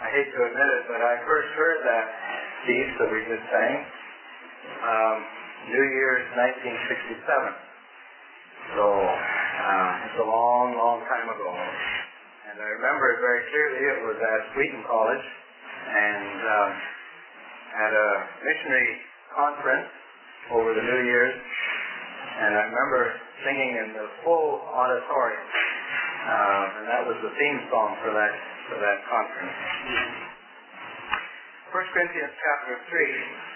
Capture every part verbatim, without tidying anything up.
I hate to admit it, but I first heard that piece that we just sang, um, New Year's nineteen sixty-seven. So uh, it's a long, long time ago. And I remember it very clearly. It was at Wheaton College and um, at a missionary conference over the New Year's. And I remember singing in the full auditorium. Uh, and that was the theme song for that for that conference. First Corinthians chapter three.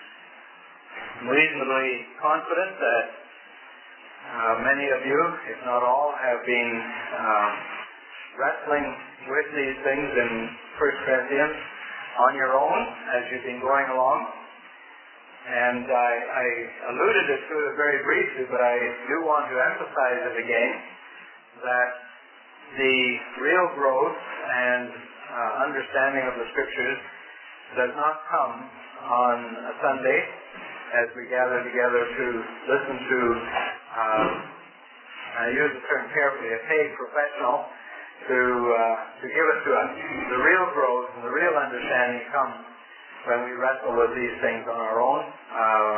I'm reasonably confident that uh, many of you, if not all, have been uh, wrestling with these things in First Corinthians on your own as you've been going along. And I, I alluded to it very briefly, but I do want to emphasize it again, that the real growth and uh, understanding of the Scriptures does not come on a Sunday as we gather together to listen to, um, I use the term carefully, a paid professional to uh, to give it to us. The real growth and the real understanding comes when we wrestle with these things on our own, uh,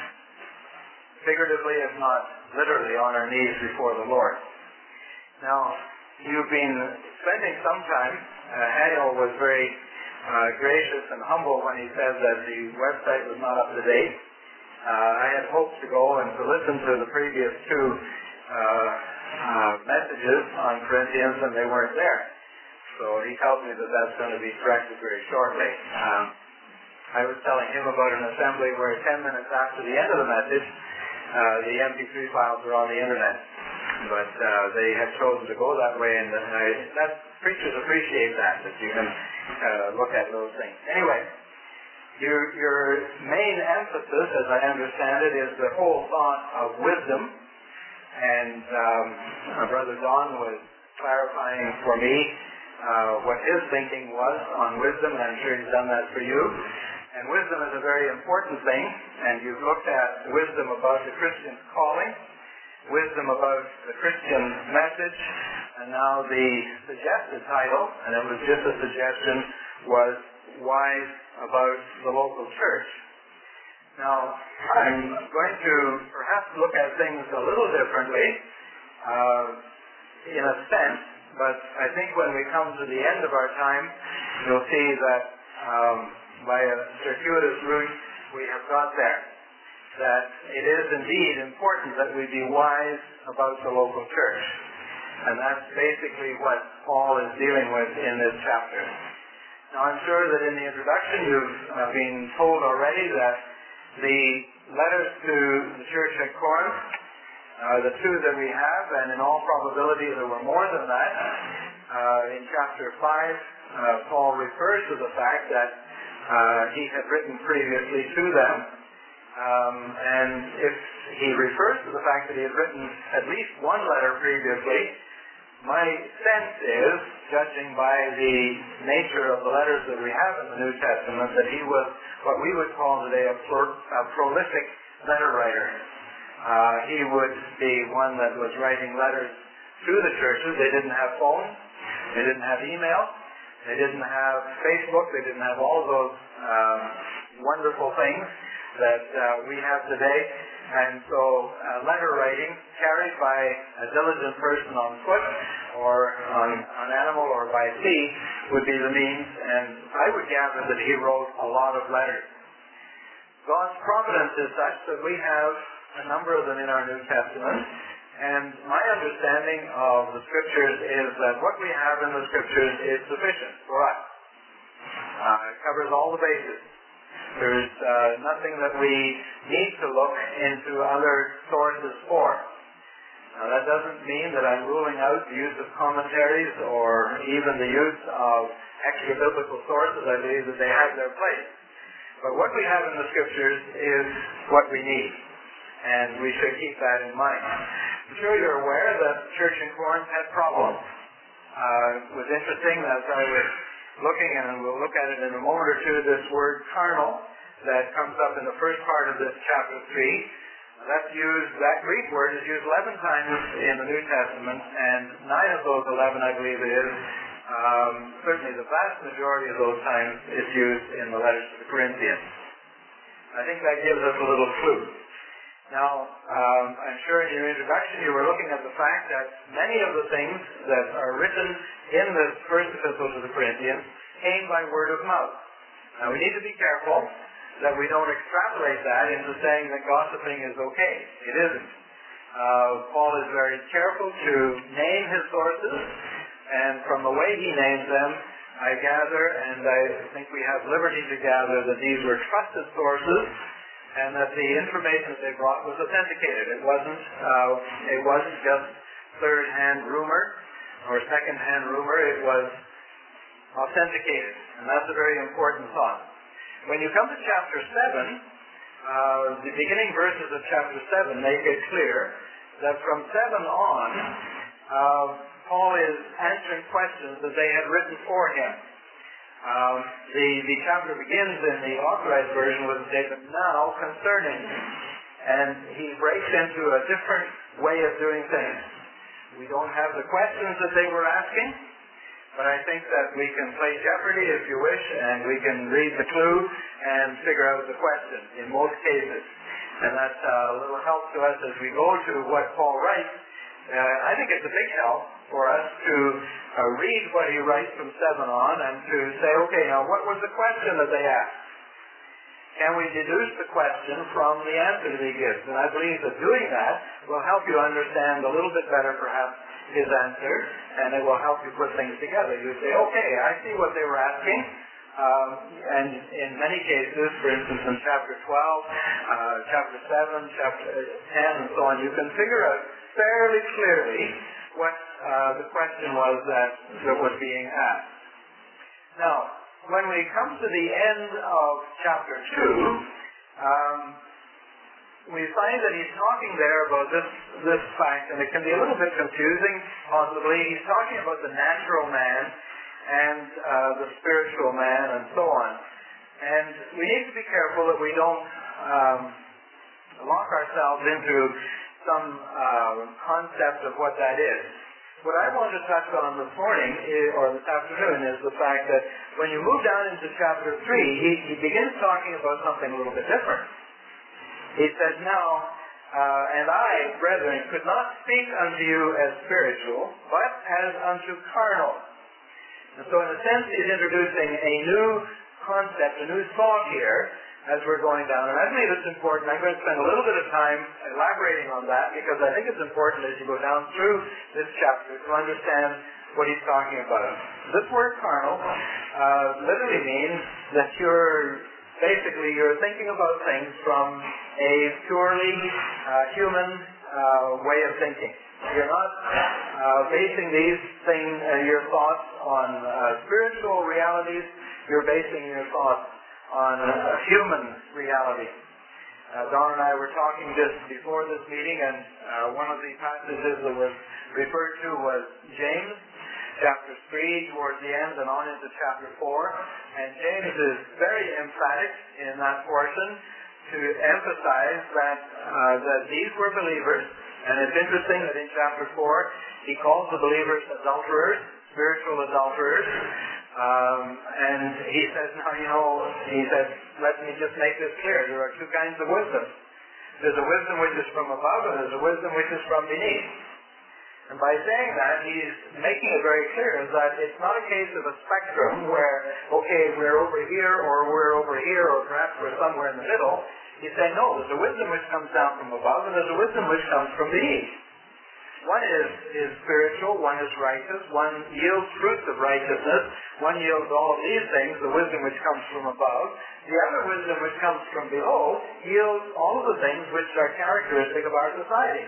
figuratively, if not literally, on our knees before the Lord. Now, you've been spending some time, uh, Daniel was very uh, gracious and humble when he said that the website was not up to date. Uh, I had hoped to go and to listen to the previous two uh, uh, messages on Corinthians, and they weren't there. So he tells me that that's going to be corrected very shortly. Um, I was telling him about an assembly where ten minutes after the end of the message, uh, the M P three files are on the internet. But uh, they have chosen to go that way, and I, that, preachers appreciate that, that you can uh, look at those things. Anyway, your, your main emphasis, as I understand it, is the whole thought of wisdom. And um, my brother Don was clarifying for me uh, what his thinking was on wisdom, and I'm sure he's done that for you. And wisdom is a very important thing, and you've looked at wisdom about the Christian's calling, wisdom about the Christian message, and now the suggested title, and it was just a suggestion, was Wise About the Local Church. Now, I'm going to perhaps look at things a little differently, uh, in a sense, but I think when we come to the end of our time, you'll see that um, by a circuitous route, we have got there. That it is indeed important that we be wise about the local church. And that's basically what Paul is dealing with in this chapter. Now, I'm sure that in the introduction you've uh, been told already that the letters to the church at Corinth, uh, the two that we have, and in all probability there were more than that, uh, in chapter five, uh, Paul refers to the fact that uh, he had written previously to them. Um, and if he refers to the fact that he had written at least one letter previously, my sense is, judging by the nature of the letters that we have in the New Testament, that he was what we would call today a, pro- a prolific letter writer. Uh, he would be one that was writing letters to the churches. They didn't have phones. They didn't have email. They didn't have Facebook. They didn't have all those um, wonderful things that uh, we have today. And so uh, letter writing carried by a diligent person on foot or on, on animal or by sea would be the means, and I would gather that he wrote a lot of letters. God's providence is such that we have a number of them in our New Testament, and my understanding of the Scriptures is that what we have in the Scriptures is sufficient for us. Uh, it covers all the bases. There's uh, nothing that we need to look into other sources for. Now, that doesn't mean that I'm ruling out the use of commentaries or even the use of extra-biblical sources. I believe that they have their place. But what we have in the Scriptures is what we need, and we should keep that in mind. I'm sure you're aware that the church in Corinth had problems. Uh, it was interesting as I was looking, and we'll look at it in a moment or two, this word carnal that comes up in the first part of this chapter three. That's used, that Greek word is used eleven times in the New Testament, and nine of those eleven, I believe it is, Um, certainly the vast majority of those times it's used in the letters to the Corinthians. I think that gives us a little clue. Now, um, I'm sure in your introduction you were looking at the fact that many of the things that are written in the first epistle to the Corinthians came by word of mouth. Now, we need to be careful that we don't extrapolate that into saying that gossiping is okay. It isn't. Uh, Paul is very careful to name his sources, and from the way he names them, I gather, and I think we have liberty to gather, that these were trusted sources, and that the information that they brought was authenticated. It wasn't, uh, it wasn't just third-hand rumor or second-hand rumor. It was authenticated, and that's a very important thought. When you come to chapter seven, uh, the beginning verses of chapter seven make it clear that from seven on, uh, Paul is answering questions that they had written for him. Um, the, the chapter begins in the Authorized Version with a statement, now concerning, and he breaks into a different way of doing things. We don't have the questions that they were asking, but I think that we can play Jeopardy if you wish, and we can read the clue and figure out the question in most cases. And that's a little help to us as we go to what Paul writes. Uh, I think it's a big help for us to uh, read what he writes from seven on and to say, okay, now what was the question that they asked? Can we deduce the question from the answer that he gives? And I believe that doing that will help you understand a little bit better perhaps his answer, and it will help you put things together. You say, okay, I see what they were asking. Um, and in many cases, for instance in chapter twelve, uh, chapter seven, chapter ten, and so on, you can figure out fairly clearly what uh, the question was that, that was being asked. Now, when we come to the end of chapter two, um, we find that he's talking there about this, this fact, and it can be a little bit confusing, possibly. He's talking about the natural man and uh, the spiritual man and so on. And we need to be careful that we don't um, lock ourselves into some uh, concept of what that is. What I want to touch on this morning, is, or this afternoon, is the fact that when you move down into chapter three, he, he begins talking about something a little bit different. He says, now, uh, and I, brethren, could not speak unto you as spiritual, but as unto carnal. And so in a sense, he's introducing a new concept, a new thought here, as we're going down. And I believe it's important. I'm going to spend a little bit of time elaborating on that because I think it's important as you go down through this chapter to understand what he's talking about. This word carnal uh, literally means that you're basically you're thinking about things from a purely uh, human uh, way of thinking. You're not uh, basing these things, uh, your thoughts on uh, spiritual realities. You're basing your thoughts on uh, human reality. Uh, Don and I were talking just before this meeting, and uh, one of the passages that was referred to was James, chapter three, towards the end, and on into chapter four. And James is very emphatic in that portion to emphasize that uh, that these were believers. And it's interesting that in chapter four, he calls the believers adulterers, spiritual adulterers. Um, and he says, now, you know, he says, let me just make this clear. There are two kinds of wisdom. There's a wisdom which is from above, and there's a wisdom which is from beneath. And by saying that, he's making it very clear that it's not a case of a spectrum where, okay, we're over here, or we're over here, or perhaps we're somewhere in the middle. He's saying, no, there's a wisdom which comes down from above, and there's a wisdom which comes from beneath. One is, is spiritual, one is righteous, one yields fruits of righteousness, one yields all of these things, the wisdom which comes from above. The other wisdom which comes from below yields all of the things which are characteristic of our society.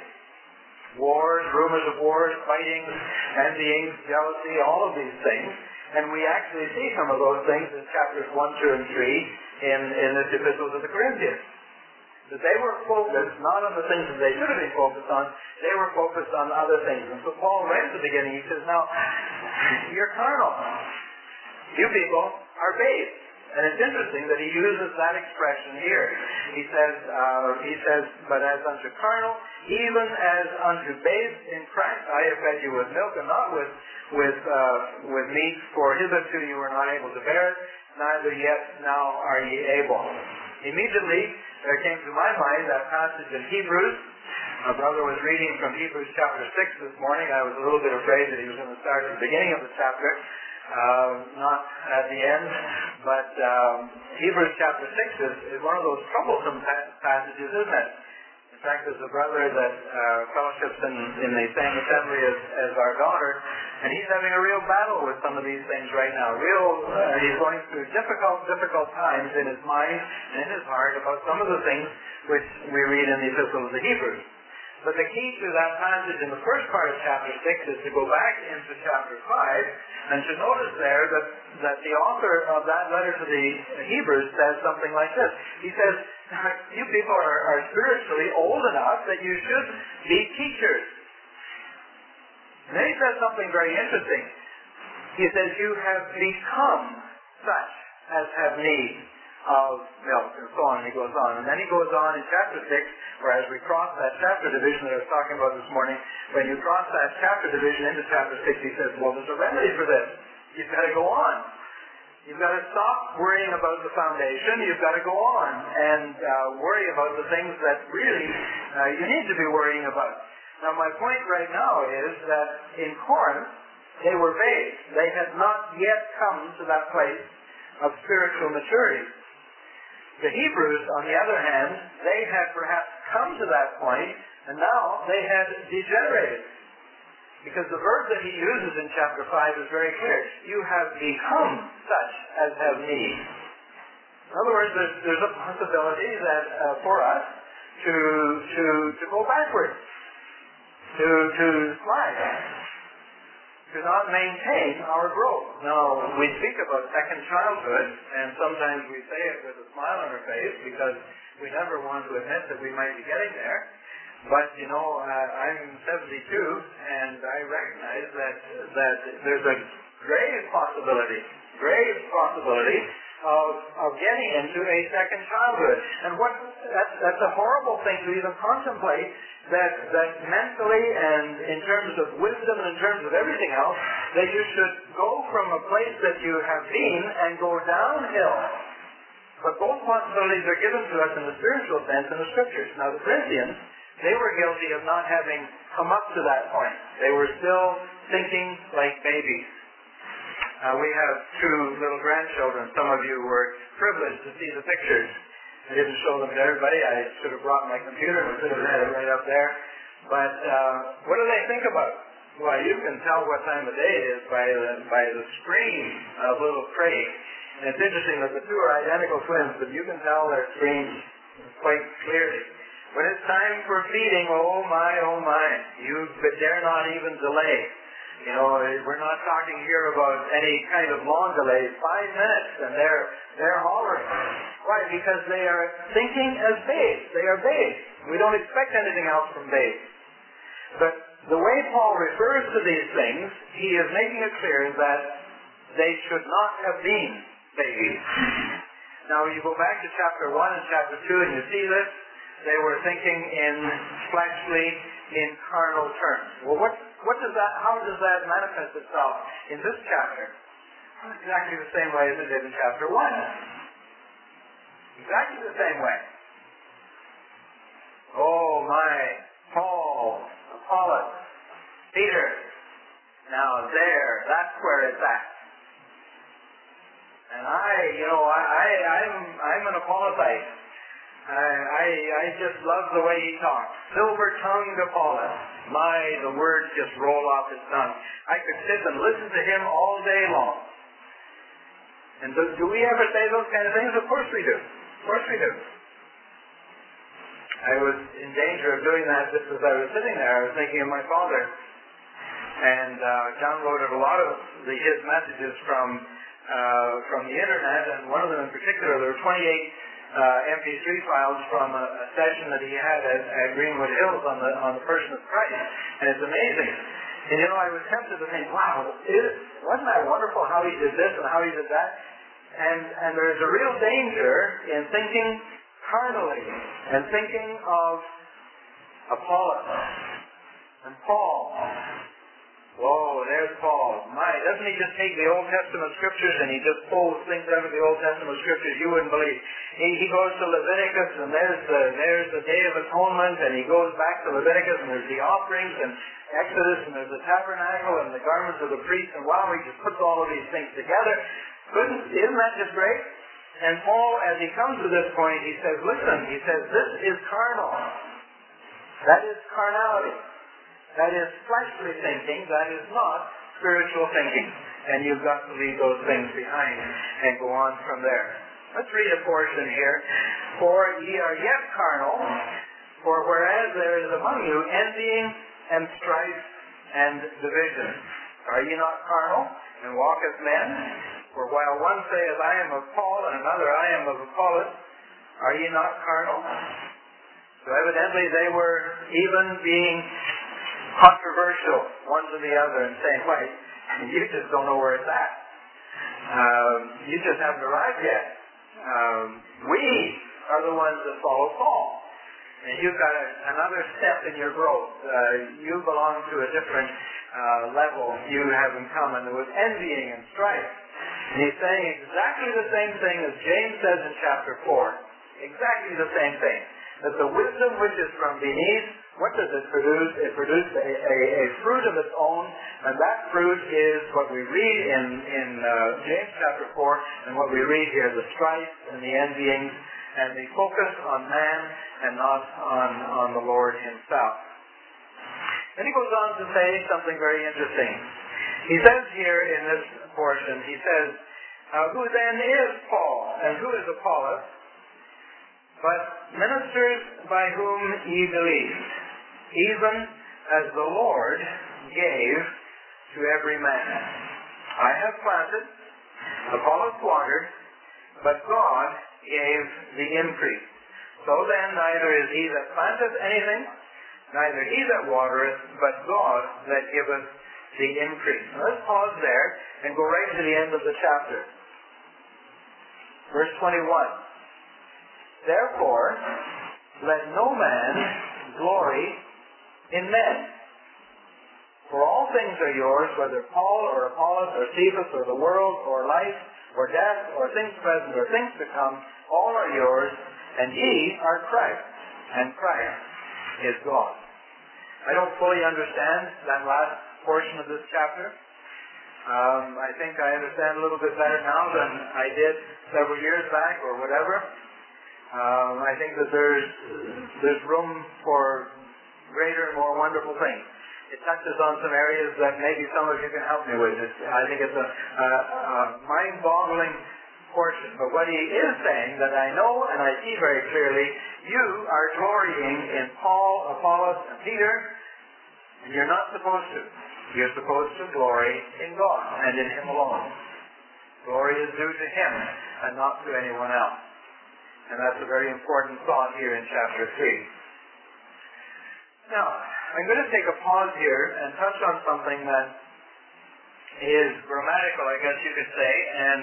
Wars, rumors of wars, fighting, envyings, jealousy, all of these things. And we actually see some of those things in chapters one, two, and three in, in this epistle to the Corinthians. That they were focused not on the things that they should have been focused on, they were focused on other things. And so Paul, right at the beginning, he says, now, you're carnal. You people are babes And it's interesting that he uses that expression here. He says, uh, he says, but as unto carnal, even as unto babes in Christ, I have fed you with milk and not with with uh, with meat, for hitherto you were not able to bear it, neither yet now are ye able. Immediately there came to my mind that passage in Hebrews. My brother was reading from Hebrews chapter six this morning. I was a little bit afraid that he was going to start at the beginning of the chapter, uh, not at the end. But um, Hebrews chapter six is, is one of those troublesome pa- passages, isn't it? In fact, there's a brother that uh, fellowships in, in the same assembly as, as our daughter, and he's having a real battle with some of these things right now. Real, uh, he's going through difficult, difficult times in his mind and in his heart about some of the things which we read in the Epistle of the Hebrews. But the key to that passage in the first part of chapter six is to go back into chapter five and to notice there that, that the author of that letter to the Hebrews says something like this. He says, you people are, are spiritually old enough that you should be teachers. And then he says something very interesting. He says, you have become such as have need of milk, and so on, and he goes on. And then he goes on in chapter six, where as we cross that chapter division that I was talking about this morning, when you cross that chapter division into chapter six, he says, well, there's a remedy for this. You've got to go on. You've got to stop worrying about the foundation. You've got to go on and uh, worry about the things that really uh, you need to be worrying about. Now, my point right now is that in Corinth, they were babes. They had not yet come to that place of spiritual maturity. The Hebrews, on the other hand, they had perhaps come to that point, and now they had degenerated. Because the verb that he uses in chapter five is very clear. You have become such as have need. In other words, there's, there's a possibility that uh, for us to to to go backwards, to to slide, to not maintain our growth. Now, we speak about second childhood, and sometimes we say it with a smile on our face because we never want to admit that we might be getting there. But, you know, uh, I'm seventy-two, and I recognize that that there's a grave possibility, grave possibility of of getting into a second childhood. And what that's, that's a horrible thing to even contemplate, that, that mentally and in terms of wisdom and in terms of everything else, that you should go from a place that you have been and go downhill. But both possibilities are given to us in the spiritual sense in the Scriptures. Now, the Corinthians, they were guilty of not having come up to that point. They were still thinking like babies. Uh, we have two little grandchildren. Some of you were privileged to see the pictures. I didn't show them to everybody. I should have brought my computer and could have had it right up there. But uh, what do they think about? Well, you can tell what time of day it is by the, by the scream of little Craig. And it's interesting that the two are identical twins, but you can tell their screams quite clearly. When it's time for feeding, oh my, oh my, you dare not even delay. You know, we're not talking here about any kind of long delay. Five minutes and they're they're hollering. Why? Because they are thinking as babes. They are babes. We don't expect anything else from babes. But the way Paul refers to these things, he is making it clear that they should not have been babies. Now, you go back to chapter one and chapter two and you see this. They were thinking in fleshly, in carnal terms. Well, what what does that? How does that manifest itself in this chapter? Well, exactly the same way as it did in chapter one. Exactly the same way. Oh my, Paul, Apollos, Peter. Now there, that's where it's at. And I, you know, I, I I'm I'm an Apollosite. I, I I just love the way he talks. Silver-tongued Apollos. My, the words just roll off his tongue. I could sit and listen to him all day long. And do, do we ever say those kind of things? Of course we do. Of course we do. I was in danger of doing that just as I was sitting there. I was thinking of my father. And uh, downloaded a lot of the, his messages from uh, from the internet, and one of them in particular, there were twenty-eight Uh, M P three files from a, a session that he had at, at Greenwood Hills on the on the person of Christ, and it's amazing. And you know, I was tempted to think, wow, is, wasn't that wonderful how he did this and how he did that? And, and there's a real danger in thinking carnally and thinking of Apollos and Paul. Whoa, there's Paul. My, doesn't he just take the Old Testament scriptures and he just pulls things out of the Old Testament scriptures you wouldn't believe. He, he goes to Leviticus and there's the, there's the Day of Atonement, and he goes back to Leviticus and there's the offerings and Exodus and there's the tabernacle and the garments of the priests, and wow, he just puts all of these things together. Couldn't, isn't that just great? And Paul, as he comes to this point, he says, listen, he says, this is carnal. That is carnality. That is fleshly thinking. That is not spiritual thinking. And you've got to leave those things behind and go on from there. Let's read a portion here. For ye are yet carnal, for whereas there is among you envying and strife and division. Are ye not carnal, and walk as men? For while one saith, I am of Paul, and another, I am of Apollos, are ye not carnal? So evidently they were even being controversial, one to the other, and saying, wait, you just don't know where it's at. Um, you just haven't arrived yet. Um, we are the ones that follow Paul. And you've got a, another step in your growth. Uh, you belong to a different uh, level you have in common. There was envying and strife. And he's saying exactly the same thing as James says in chapter four. Exactly the same thing. That the wisdom which is from beneath, what does it produce? It produces a, a, a fruit of its own, and that fruit is what we read in, in uh, James chapter four, and what we read here, the strife and the envyings, and the focus on man and not on, on the Lord himself. Then he goes on to say something very interesting. He says here in this portion, he says, uh, who then is Paul, and who is Apollos? But ministers by whom ye believed, even as the Lord gave to every man. I have planted, Apollos watered, but God gave the increase. So then neither is he that planteth anything, neither he that watereth, but God that giveth the increase. Now let's pause there and go right to the end of the chapter. Verse twenty-one. Therefore, let no man glory in men. For all things are yours, whether Paul or Apollos or Cephas or the world or life or death or things present or things to come, all are yours, and ye are Christ, and Christ is God. I don't fully understand that last portion of this chapter. Um, I think I understand a little bit better now than I did several years back or whatever. Um, I think that there's there's room for greater and more wonderful things. It touches on some areas that maybe some of you can help me with. It's, I think it's a, a, a mind-boggling portion. But what he is saying that I know and I see very clearly, you are glorying in Paul, Apollos, and Peter, and you're not supposed to. You're supposed to glory in God and in Him alone. Glory is due to Him and not to anyone else. And that's a very important thought here in chapter three. Now, I'm going to take a pause here and touch on something that is grammatical, I guess you could say, and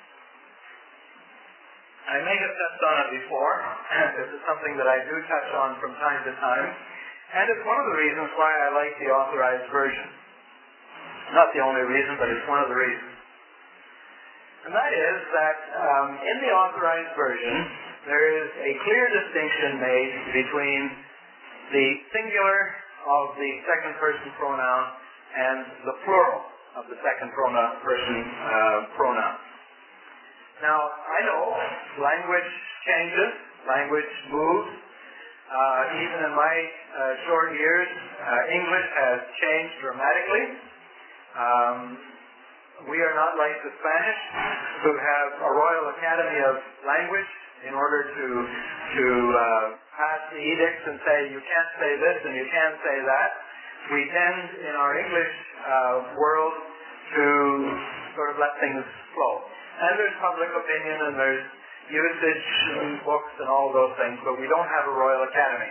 I may have touched on it before. This is something that I do touch on from time to time, and it's one of the reasons why I like the Authorized Version. Not the only reason, but it's one of the reasons. And that is that um, in the Authorized Version, there is a clear distinction made between the singular of the second person pronoun and the plural of the second pronoun, person uh, pronoun. Now, I know language changes, language moves. Uh, even in my uh, short years, uh, English has changed dramatically. Um, we are not like the Spanish, who have a Royal Academy of Language in order to to uh, pass the edicts and say you can't say this and you can't say that. We tend in our English uh, world to sort of let things flow. And there's public opinion and there's usage in books and all those things, but we don't have a Royal Academy.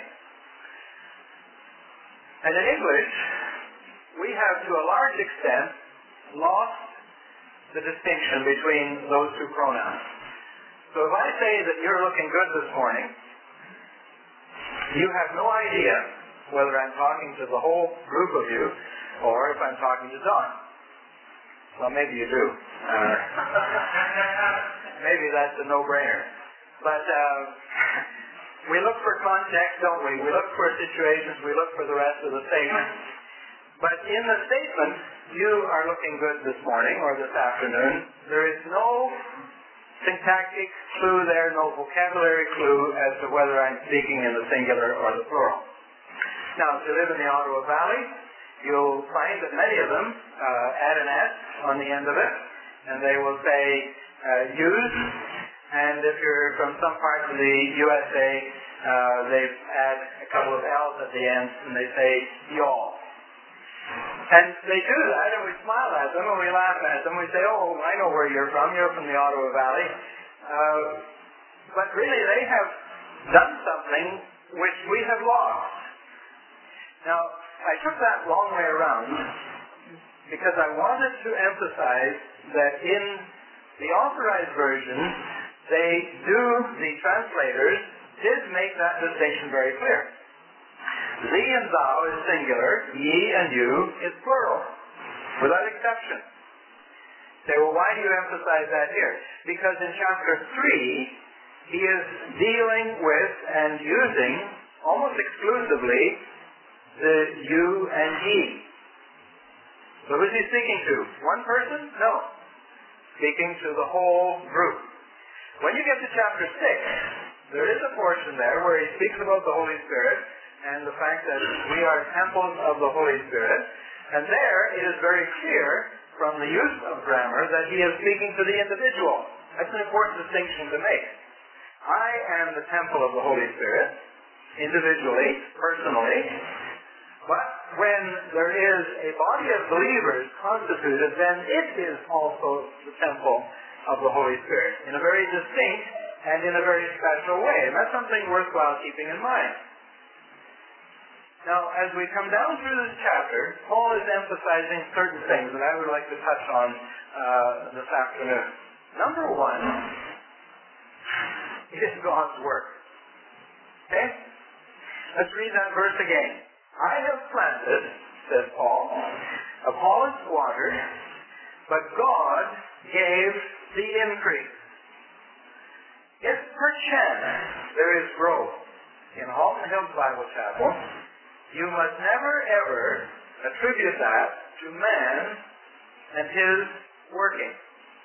And in English, we have to a large extent lost the distinction between those two pronouns. So if I say that you're looking good this morning, you have no idea whether I'm talking to the whole group of you or if I'm talking to Don. Well, maybe you do. Uh, maybe that's a no-brainer. But uh, we look for context, don't we? We look for situations. We look for the rest of the statement. But in the statement, you are looking good this morning or this afternoon, there is no syntactic clue there, no vocabulary clue as to whether I'm speaking in the singular or the plural. Now, if you live in the Ottawa Valley, you'll find that many of them uh, add an S on the end of it, and they will say uh, use, and if you're from some parts of the U S A, uh, they add a couple of L's at the end, and they say y'all. And they do that, and we smile at them, and we laugh at them. We say, oh, I know where you're from. You're from the Ottawa Valley. Uh, but really, they have done something which we have lost. Now, I took that long way around because I wanted to emphasize that in the Authorized Version, they do, the translators, did make that distinction very clear. Thee and thou is singular, ye and you is plural, without exception. Say, well, why do you emphasize that here? Because in chapter three, he is dealing with and using, almost exclusively, the you and ye. So who is he speaking to? One person? No. Speaking to the whole group. When you get to chapter six, there is a portion there where he speaks about the Holy Spirit and the fact that we are temples of the Holy Spirit. And there it is very clear from the use of grammar that he is speaking to the individual. That's an important distinction to make. I am the temple of the Holy Spirit, individually, personally. But when there is a body of believers constituted, then it is also the temple of the Holy Spirit in a very distinct and in a very special way. And that's something worthwhile keeping in mind. Now, as we come down through this chapter, Paul is emphasizing certain things that I would like to touch on uh, this afternoon. Number one is God's work. Okay? Let's read that verse again. I have planted, says Paul, Apollos watered, but God gave the increase. If perchance there is growth in Halton Hills Bible Chapel, you must never ever attribute that to man and his working.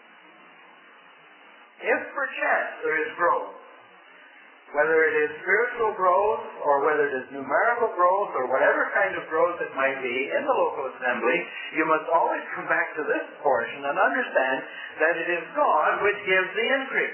If perchance there is growth, whether it is spiritual growth or whether it is numerical growth or whatever kind of growth it might be in the local assembly, you must always come back to this portion and understand that it is God which gives the increase.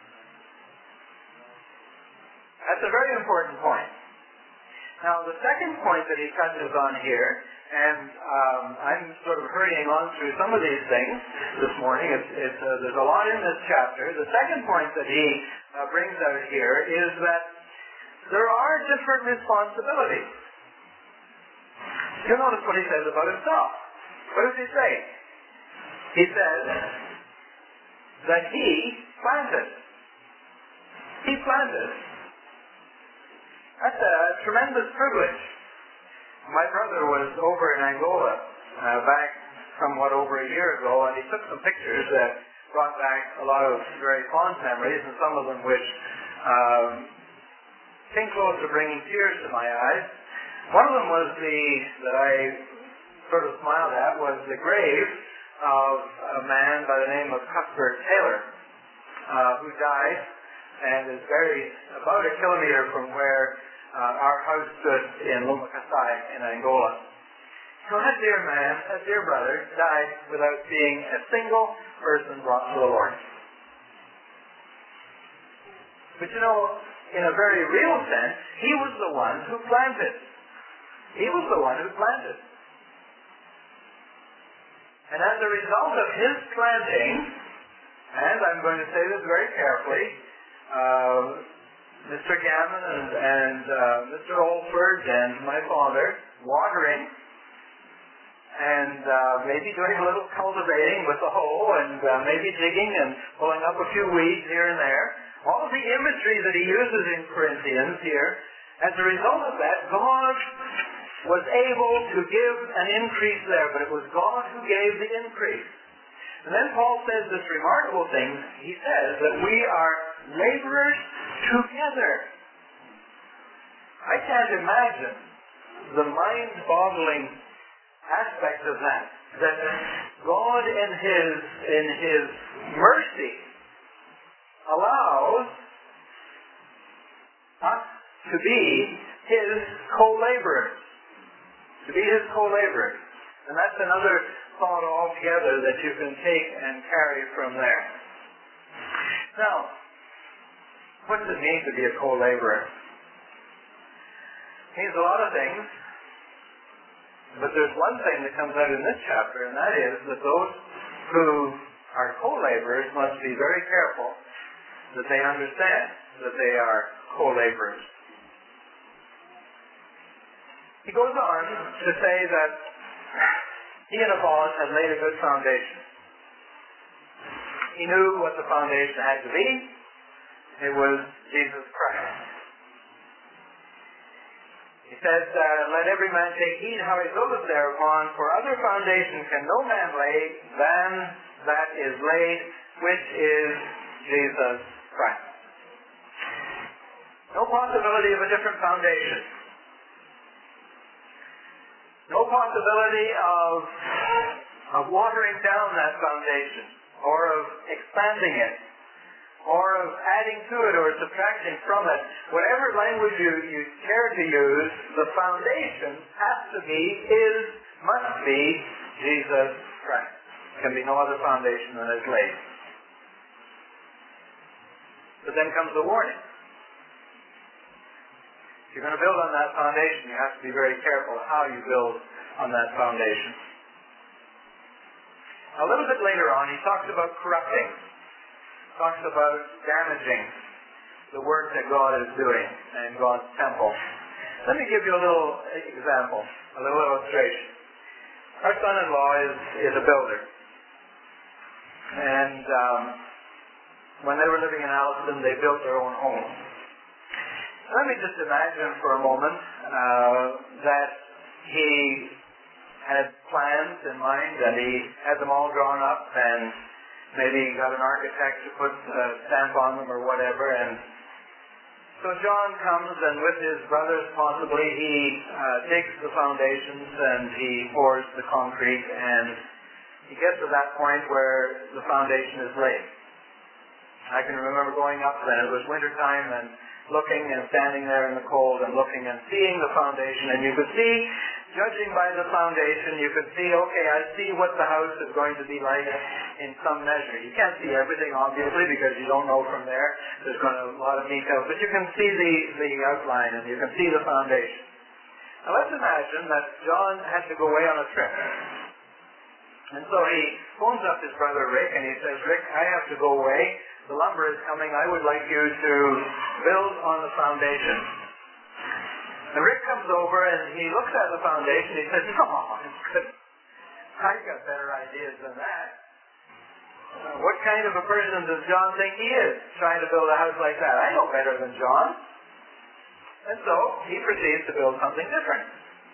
That's a very important point. Now, the second point that he touches on here, and um, I'm sort of hurrying on through some of these things this morning. It's, it's, uh, there's a lot in this chapter. The second point that he uh, brings out here is that there are different responsibilities. You'll notice what he says about himself. What does he say? He says that he planted. He planted. That's a tremendous privilege. My brother was over in Angola uh, back somewhat over a year ago, and he took some pictures that brought back a lot of very fond memories, and some of them which um, came close to bringing tears to my eyes. One of them was the, that I sort of smiled at, was the grave of a man by the name of Cuthbert Taylor, uh, who died and is buried about a kilometer from where uh, our house stood in Loma Kasai in Angola. So that dear man, that dear brother, died without seeing a single person brought to the Lord. But you know, in a very real sense, he was the one who planted. He was the one who planted. And as a result of his planting, and I'm going to say this very carefully, uh, Mister Gammon and, and uh, Mister Olford and my father watering and uh, maybe doing a little cultivating with the hoe, and uh, maybe digging and pulling up a few weeds here and there. All of the imagery that he uses in Corinthians here, as a result of that, God was able to give an increase there, but it was God who gave the increase. And then Paul says this remarkable thing. He says that we are laborers together. I can't imagine the mind-boggling aspect of that. That God in His, in His mercy allows us to be His co-laborers. To be His co-laborers. And that's another thought altogether that you can take and carry from there. Now, what does it mean to be a co-laborer? It means a lot of things, but there's one thing that comes out in this chapter, and that is that those who are co-laborers must be very careful that they understand that they are co-laborers. He goes on to say that he and Apollos had laid a good foundation. He knew what the foundation had to be. It was Jesus Christ. He says, uh, let every man take heed how he buildeth thereupon, for other foundation can no man lay than that is laid, which is Jesus Christ. No possibility of a different foundation. No possibility of, of watering down that foundation, or of expanding it, or of adding to it or subtracting from it. Whatever language you, you care to use, the foundation has to be, is, must be Jesus Christ. There can be no other foundation than is laid. But then comes the warning. If you're going to build on that foundation, you have to be very careful how you build on that foundation. A little bit later on, he talks about corrupting. Talks about damaging the work that God is doing in God's temple. Let me give you a little example, a little illustration. Our son-in-law is, is a builder. And um, when they were living in Alliston, they built their own home. Let me just imagine for a moment uh, that he had plans in mind and he had them all drawn up, and maybe he got an architect to put a stamp on them or whatever. And so John comes, and with his brothers possibly, he uh, digs the foundations and he pours the concrete, and he gets to that point where the foundation is laid. I can remember going up then, it was winter time, and looking and standing there in the cold and looking and seeing the foundation, and you could see, judging by the foundation, you could see, okay, I see what the house is going to be like in some measure. You can't see everything, obviously, because you don't know from there. There's going to be a lot of details, but you can see the, the outline, and you can see the foundation. Now let's imagine that John had to go away on a trip. And so he phones up his brother Rick, and he says, Rick, I have to go away. The lumber is coming. I would like you to build on the foundation. And Rick comes over and he looks at the foundation. He says, come on, I've got better ideas than that. Uh, what kind of a person does John think he is, trying to build a house like that? I know better than John. And so he proceeds to build something different.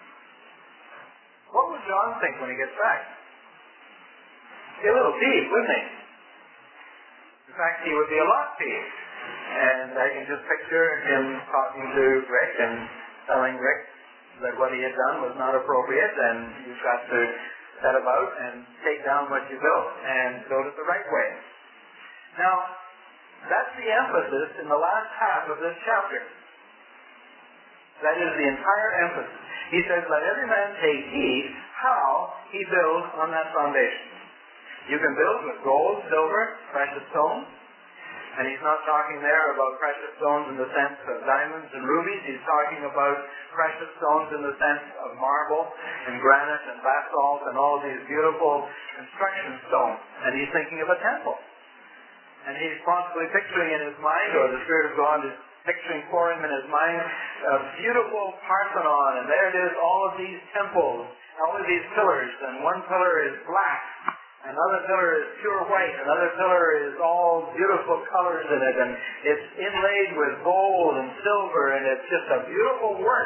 What would John think when he gets back? He'd be a little peeved, wouldn't he? In fact, he would be a lot peeved. And I can just picture him talking to Rick and telling Rick that what he had done was not appropriate, and you've got to set about and take down what you built and build it the right way. Now, that's the emphasis in the last half of this chapter. That is the entire emphasis. He says, let every man take heed how he builds on that foundation. You can build with gold, silver, precious stones. And he's not talking there about precious stones in the sense of diamonds and rubies. He's talking about precious stones in the sense of marble and granite and basalt and all these beautiful construction stones. And he's thinking of a temple. And he's possibly picturing in his mind, or the Spirit of God is picturing for him in his mind, a beautiful Parthenon, and there it is, all of these temples all of these pillars, and one pillar is black, another pillar is pure white, another pillar is all beautiful colors in it, and it's inlaid with gold and silver, and it's just a beautiful work.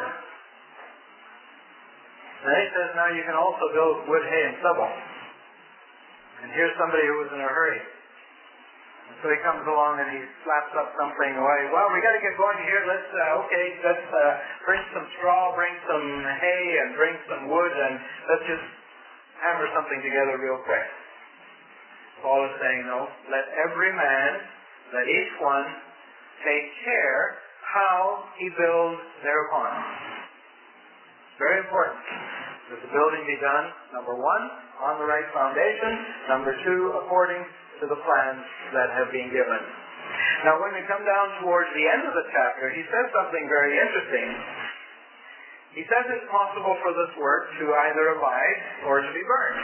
And he says, now you can also build wood, hay, and stubble. And here's somebody who was in a hurry. And so he comes along and he slaps up something away. Well, we got to get going here. Let's, uh, okay, let's uh, bring some straw, bring some hay, and bring some wood, and let's just hammer something together real quick. Paul is saying, no, let every man, let each one take care how he builds thereupon. Very important that the building be done, number one, on the right foundation, number two, according to the plans that have been given. Now, when we come down towards the end of the chapter, he says something very interesting. He says it's possible for this work to either abide or to be burned.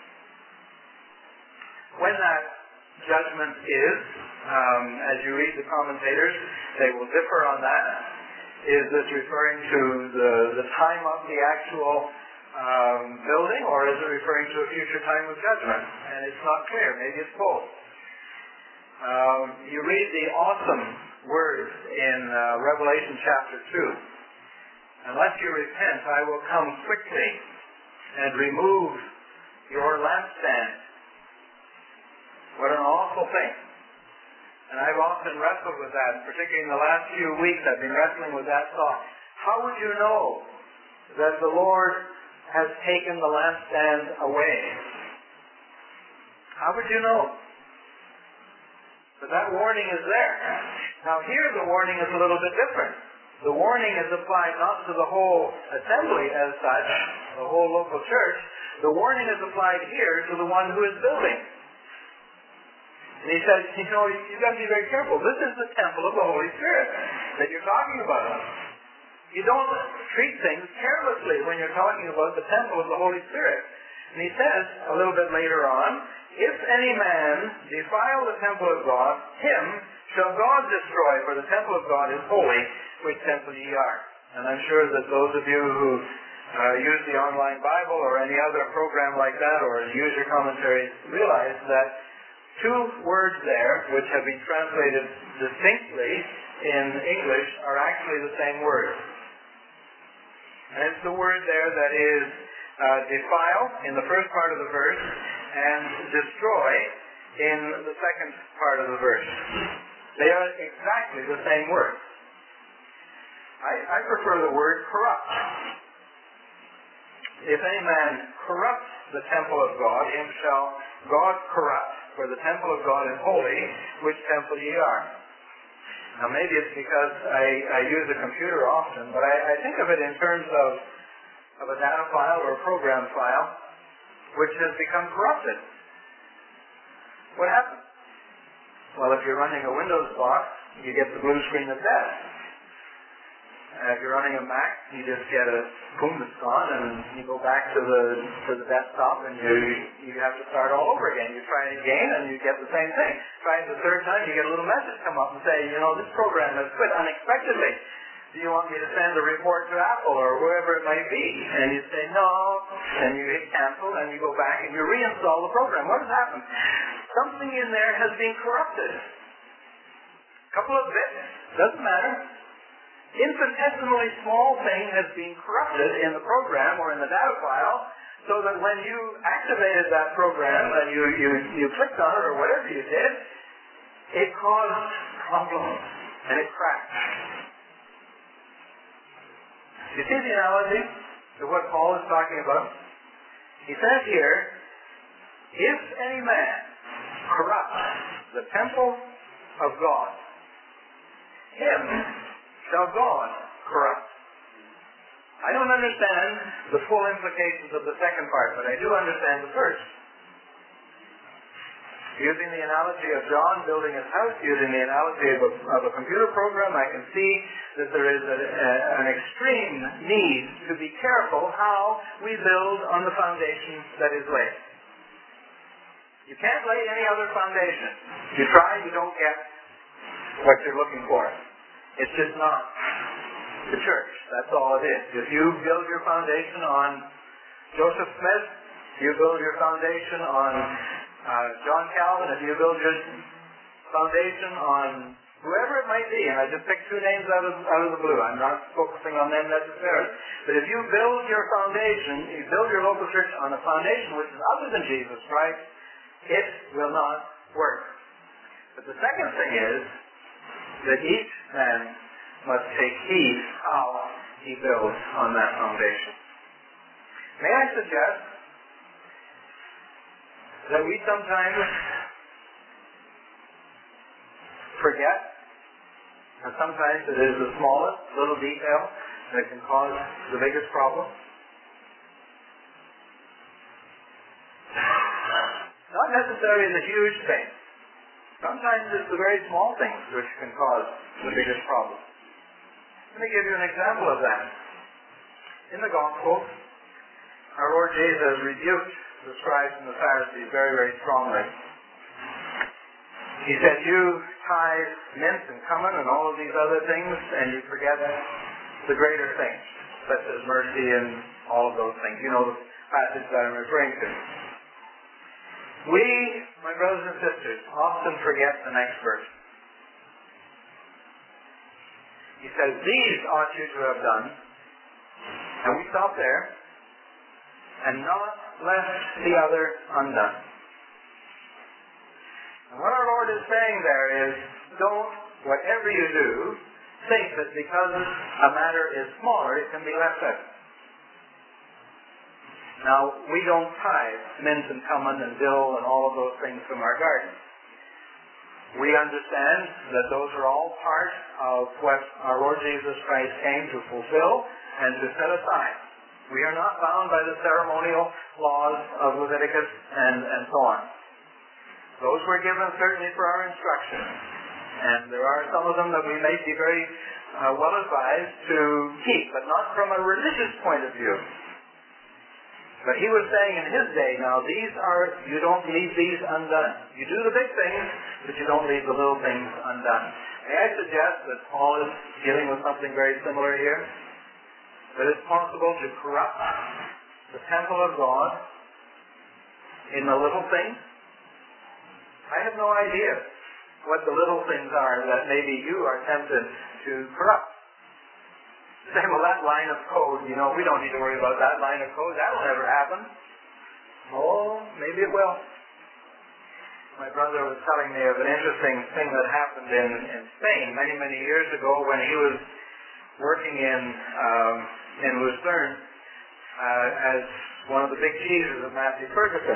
When that judgment is, um, as you read the commentators, they will differ on that. Is this referring to the, the time of the actual um, building, or is it referring to a future time of judgment? And it's not clear. Maybe it's both. Um, you read the awesome words in uh, Revelation chapter two. Unless you repent, I will come quickly and remove your lampstand. What an awful thing. And I've often wrestled with that, particularly in the last few weeks I've been wrestling with that thought. How would you know that the Lord has taken the lampstand away? How would you know? But that warning is there. Now here the warning is a little bit different. The warning is applied not to the whole assembly as such, the whole local church. The warning is applied here to the one who is building. And he says, you know, you've got to be very careful. This is the temple of the Holy Spirit that you're talking about. You don't treat things carelessly when you're talking about the temple of the Holy Spirit. And he says, a little bit later on, if any man defile the temple of God, him shall God destroy, for the temple of God is holy, which temple ye are. And I'm sure that those of you who uh, use the online Bible or any other program like that, or use your commentaries, realize that two words there, which have been translated distinctly in English, are actually the same word. And it's the word there that is uh, defile in the first part of the verse and destroy in the second part of the verse. They are exactly the same word. I, I prefer the word corrupt. If any man corrupt the temple of God, him shall God corrupt. For the temple of God is holy, which temple ye are. Now maybe it's because I, I use a computer often, but I, I think of it in terms of, of a data file or a program file, which has become corrupted. What happens? Well, if you're running a Windows box, you get the blue screen of death. And if you're running a Mac, you just get a boom, it's gone, and you go back to the to the desktop, and you you have to start all over again. You try it again, and you get the same thing. Try it the third time, you get a little message come up and say, you know, this program has quit unexpectedly. Do you want me to send a report to Apple or whoever it might be? And you say no, and you hit cancel, and you go back and you reinstall the program. What has happened? Something in there has been corrupted. A couple of bits, doesn't matter. Infinitesimally small thing has been corrupted in the program or in the data file, so that when you activated that program and you, you, you clicked on it or whatever you did, it caused problems and it crashed. You see the analogy to what Paul is talking about? He says here, if any man corrupt the temple of God, him shall God corrupt. I don't understand the full implications of the second part, but I do understand the first. Using the analogy of John building his house, using the analogy of a, of a computer program, I can see that there is a, a, an extreme need to be careful how we build on the foundation that is laid. You can't lay any other foundation. You try, you don't get what you're looking for. It's just not the church. That's all it is. If you build your foundation on Joseph Smith, you build your foundation on uh, John Calvin, if you build your foundation on whoever it might be, and I just picked two names out of, out of the blue. I'm not focusing on them necessarily. But if you build your foundation, you build your local church on a foundation which is other than Jesus Christ, it will not work. But the second thing is that each man must take heed how he builds on that foundation. May I suggest that we sometimes forget, and sometimes it is the smallest little detail that can cause the biggest problem. Not necessarily the huge thing. Sometimes it's the very small things which can cause the biggest problem. Let me give you an example of that. In the Gospel, our Lord Jesus rebuked the scribes and the Pharisees very, very strongly. He said, you tithe mint and cumin and all of these other things, and you forget the greater things, such as mercy and all of those things. You know the passage that I'm referring to. We, my brothers and sisters, often forget the next verse. He says, these ought you to have done, and we stop there, and not left the other undone. And what our Lord is saying there is, don't, whatever you do, think that because a matter is smaller, it can be left out. Now, we don't tithe mint and cumin and dill and all of those things from our garden. We understand that those are all part of what our Lord Jesus Christ came to fulfill and to set aside. We are not bound by the ceremonial laws of Leviticus and, and so on. Those were given certainly for our instruction. And there are some of them that we may be very uh, well advised to keep, but not from a religious point of view. But he was saying in his day, now these are, you don't leave these undone. You do the big things, but you don't leave the little things undone. May I suggest that Paul is dealing with something very similar here? That it's possible to corrupt the temple of God in the little things. I have no idea what the little things are that maybe you are tempted to corrupt. Say, well, that line of code, you know, we don't need to worry about that line of code. That'll never happen. Oh, maybe it will. My brother was telling me of an interesting thing that happened in, in Spain many, many years ago when he was working in um, in Lucerne uh, as one of the big cheeses of Matthew Ferguson.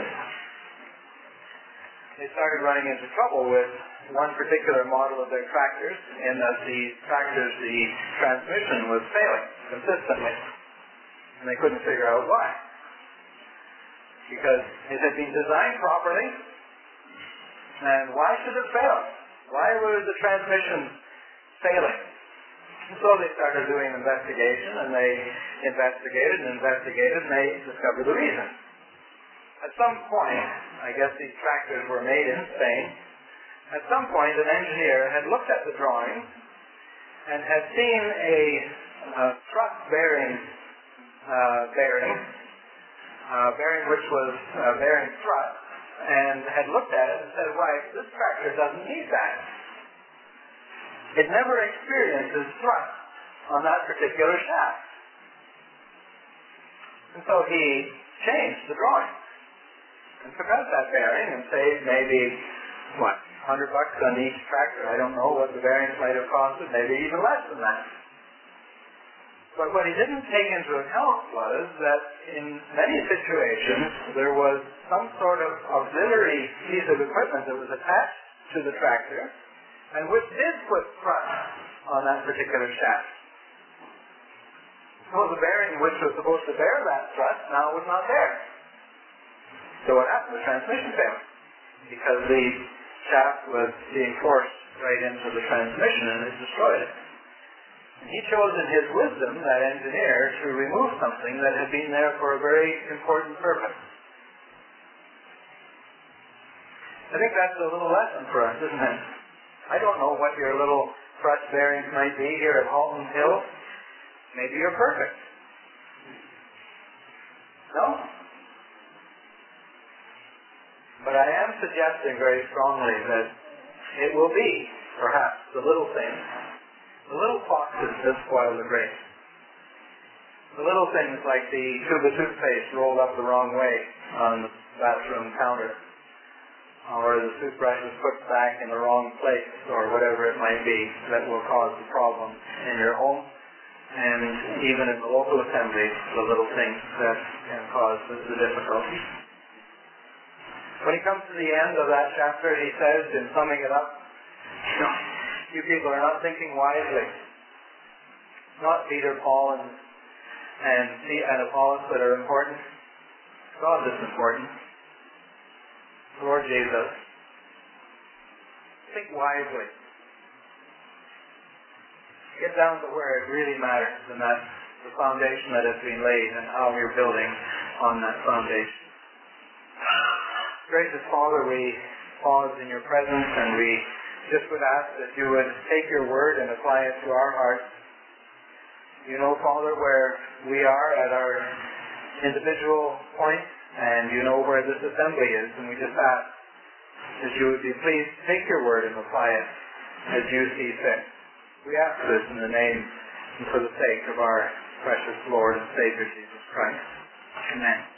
They started running into trouble with one particular model of their tractors, in that the tractors, the transmission was failing consistently. And they couldn't figure out why. Because it had been designed properly, and why should it fail? Why was the transmission failing? And so they started doing an investigation, and they investigated and investigated, and they discovered the reason. At some point, I guess these tractors were made in Spain, at some point an engineer had looked at the drawings and had seen a, a truck bearing, uh, bearing, uh, bearing which was uh, bearing thrust, and had looked at it and said, why, this tractor doesn't need that. It never experiences thrust on that particular shaft. And so he changed the drawing and took out that bearing and saved maybe, what, a hundred bucks on each tractor. I don't know what the bearings might have costed, maybe even less than that. But what he didn't take into account was that in many situations there was some sort of auxiliary piece of equipment that was attached to the tractor and which did put thrust on that particular shaft. So the bearing which was supposed to bear that thrust now was not there. So what happened? The transmission failed because the shaft was being forced right into the transmission and it destroyed it. And he chose in his wisdom, that engineer, to remove something that had been there for a very important purpose. I think that's a little lesson for us, isn't it? I don't know what your little thrust bearings might be here at Halton Hill. Maybe you're perfect. No? suggesting very strongly that it will be, perhaps, the little things, the little foxes that spoil the grape. The little things like the tube of toothpaste rolled up the wrong way on the bathroom counter, or the toothbrush is put back in the wrong place, or whatever it might be that will cause the problem in your home, and even in the local assembly, the little things that can cause the, the difficulty. When he comes to the end of that chapter, he says, in summing it up, you know, you people are not thinking wisely. Not Peter, Paul, and and, and Apollos that are important. God is important. Lord Jesus. Think wisely. Get down to where it really matters, and that's the foundation that has been laid and how we're building on that foundation. Gracious Father, we pause in your presence, and we just would ask that you would take your word and apply it to our hearts. You know, Father, where we are at our individual points, and you know where this assembly is, and we just ask that you would be pleased to take your word and apply it as you see fit. We ask this in the name and for the sake of our precious Lord and Savior, Jesus Christ. Amen.